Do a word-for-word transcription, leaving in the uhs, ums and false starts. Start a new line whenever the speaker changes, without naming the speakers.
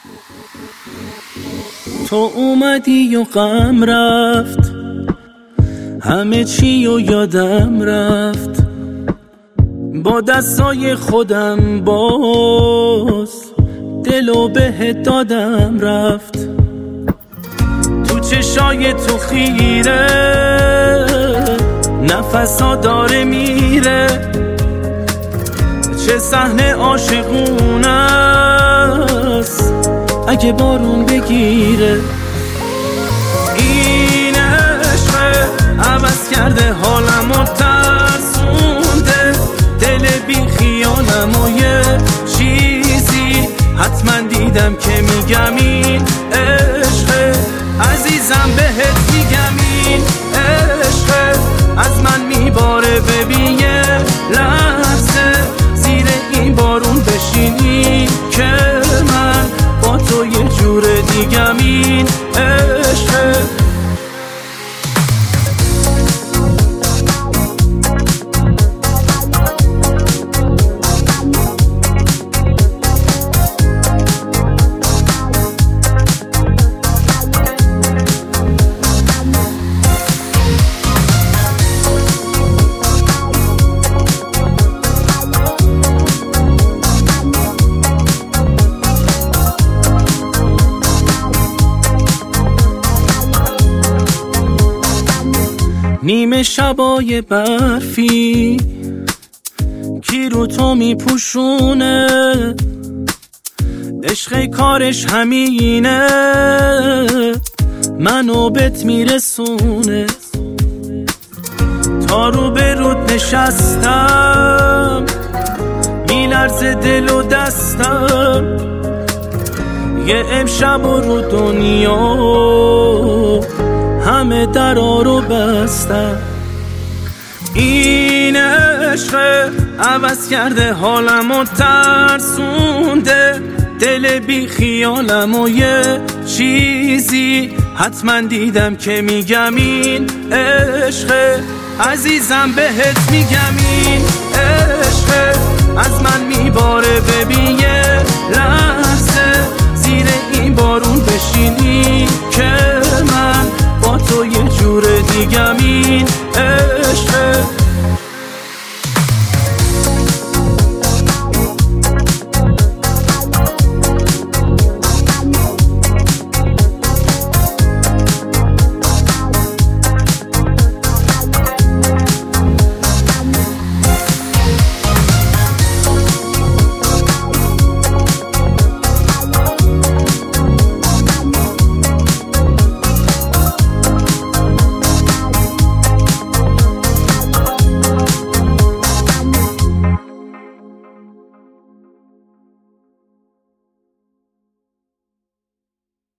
تو اومدی و غم رفت، همه چی و یادم رفت، با دستای خودم باز دلو بهت دادم رفت. تو چشای تو خیره نفسا داره میره، چه صحنه عاشقونه است اگه بارون بگیره. این عشق عوض کرده حالمو، ترسونده دل بی خیالمو. یه چیزی حتما دیدم که میگم این عشق، عزیزم بهت میگم این عشق از من میباره. ببین یه لحظه زیر این بارون بشینی که من با تو یه جور دیگم این عشق. نیمه شبای برفی کی رو تو میپوشونه، عشق کارش همینه منو بهت میرسونه. تا رو به رود نشستم میلرزه دل و دستم، یه امشب و رو دنیا همه درا رو بستم. این عشق عوض کرده حالمو، ترسونده دل بی خیالمو. یه چیزی حتما دیدم که میگم این عشق، عزیزم بهت میگم این